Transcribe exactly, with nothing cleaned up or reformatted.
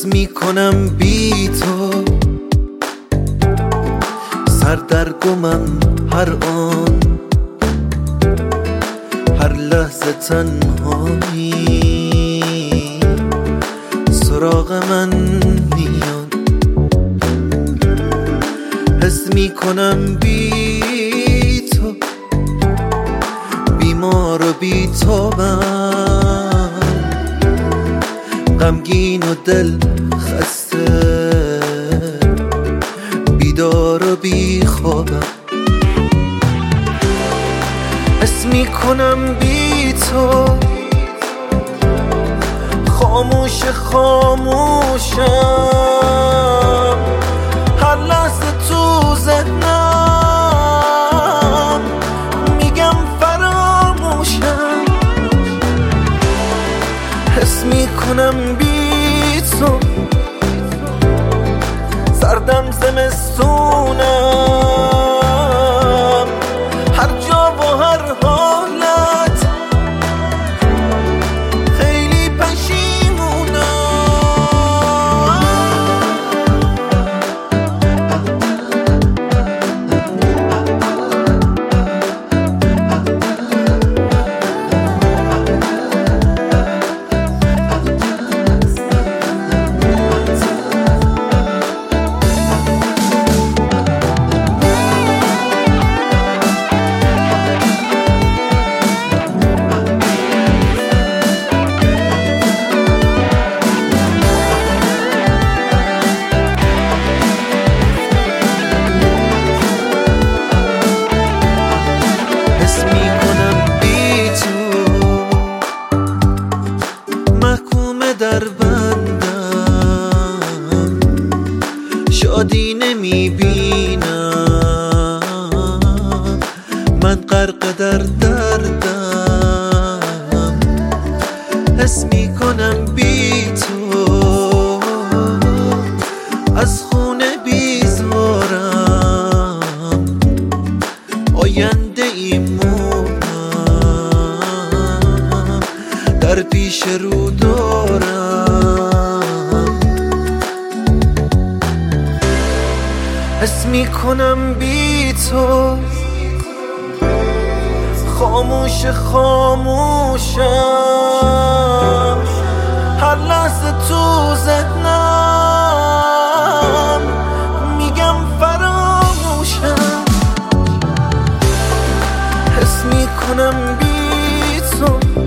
میکنم بی تو، سردرگمم هر آن، هر لحظه تنهایی سراغ من میاد. حس میکنم بی تو، بیمار و بی تابم، غمگین و دل خسته، بیدار و بی خوابم. حس میکنم بی تو، خاموش خاموشم، هر لحظه تو ذهنم میگم فراموشم. حس میکنم بی تو، سردم زمستونم، هر جا و هر حالت خیلی پشیمونم. در بندم شادی نمیبینم، من غرق در دردم. حس میکنم بی تو، از خونه بیزارم، آینده ایمونم، در پیش رو دارم. حس میکنم بی تو، خاموش خاموشم، هر لحظه تو ذهنم میگم فراموشم. حس میکنم بی تو،